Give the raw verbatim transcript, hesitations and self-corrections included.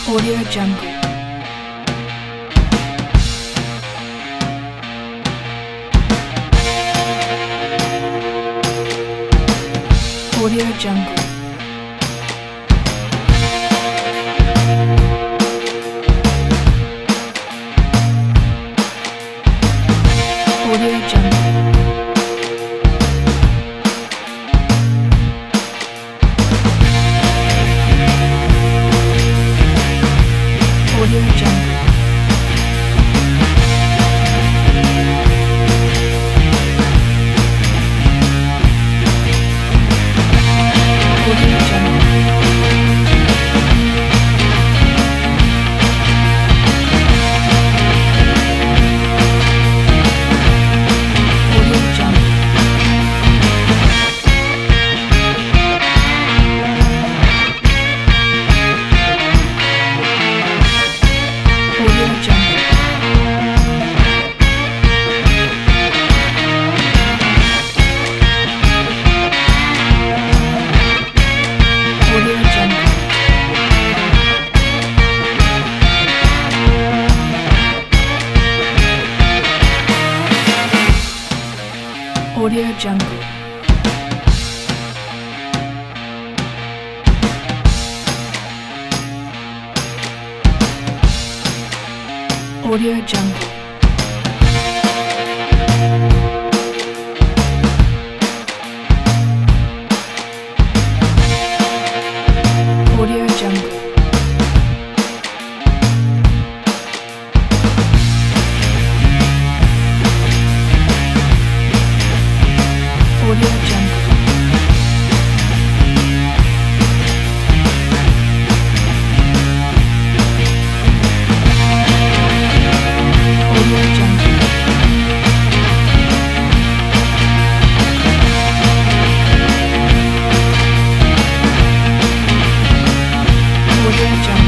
Audio Jungle. Audio Jungle. Audio Jungle. Audio Jungle. Audio Jungle. Audio Jungle. Audio Jungle. Audio Jungle. Audio Jungle. Audio Jungle. Audio Jungle. Audio Jungle. Audio Jungle. Audio Jungle.